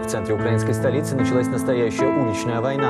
В центре украинской столицы началась настоящая уличная война.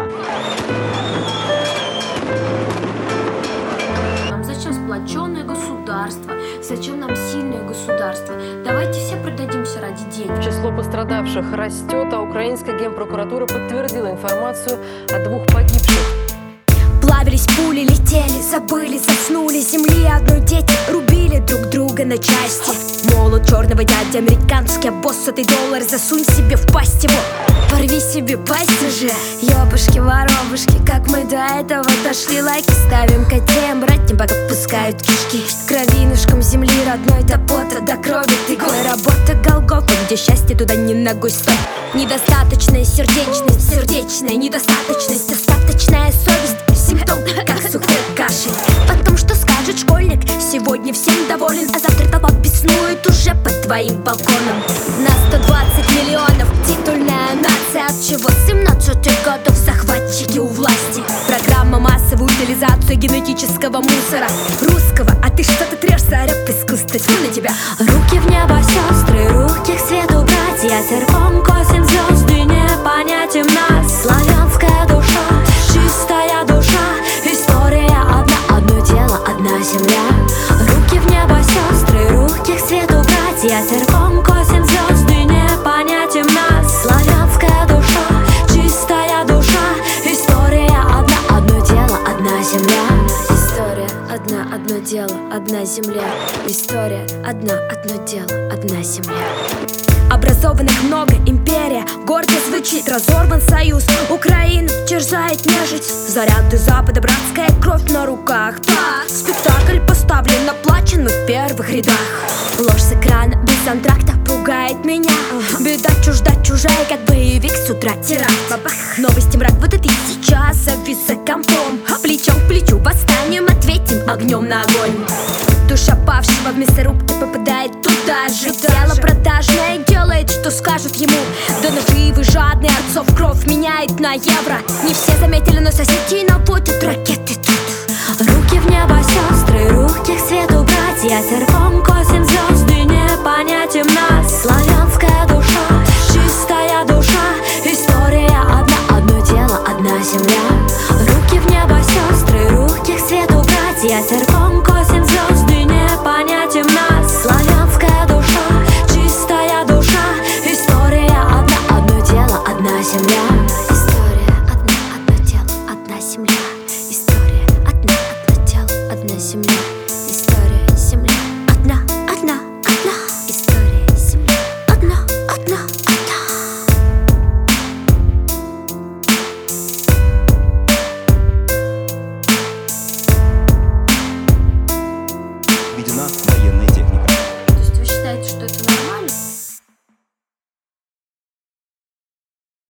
Нам зачем сплоченное государство? Зачем нам сильное государство? Давайте все продадимся ради денег. Число пострадавших растет, а украинская генпрокуратура подтвердила информацию о 2 погибших. Плавились пули, летели, забыли, заснули. Земли одной дети рубили друг друга на части. Молот черного дяди, американский босс, сотый доллар, засунь себе в пасть его. Порви себе пасть уже. Ёбушки, воробушки, как мы до этого дошли. Лайки ставим, котеем, братьям, пока пускают кишки. Кровинушком земли родной до пота, до крови ты голой. Работа Голгофа, где счастье, туда не ногой стой. Недостаточная сердечность, сердечная недостаточность, остаточная совесть. Симптом, как сухой каши. Потом что скажет школьник? Сегодня всем доволен, а завтра толпа беснует уже под твоим балконом. На 120 миллионов титульная нация, от чего 17 годов захватчики у власти. Программа массовой утилизации генетического мусора русского, а ты что-то трешься, рэп искусство, тьфу на тебя. Руки в небо, сестры, руки к свету, братья, серпом косим звезды, не понять им нас. Славянская душа, чистая душа, история одна, одно тело, одна земля. Руки в небо, сестры, руки к свету, братья, серпом косим звезды, не понять им нас. Славянская душа, чистая душа, история одна, одно тело, одна земля. История одна, одно дело, одна земля. История одна, одно дело, одна земля. Образованных много, империя гордо звучит. Разорван союз, Украину терзает нежить. Заряды Запада, братская кровь на руках. Да, спектакль поставлен, оплачен мы в первых рядах. Ложь с экрана без антракта пугает меня. Беда чужда, чужая, как боевик с утра теракт. Бабах, новости мрак, вот это и сейчас завис за компом. Плечом к плечу восстанием ответим огнем на огонь. Душа павшего в мясорубке попадает туда же. Тело продажное делает, что скажут ему. Да наживы жадные, отцов кровь меняет на евро. Не все заметили, но соседи наводят ракеты тут. Руки в небо, сестры, руки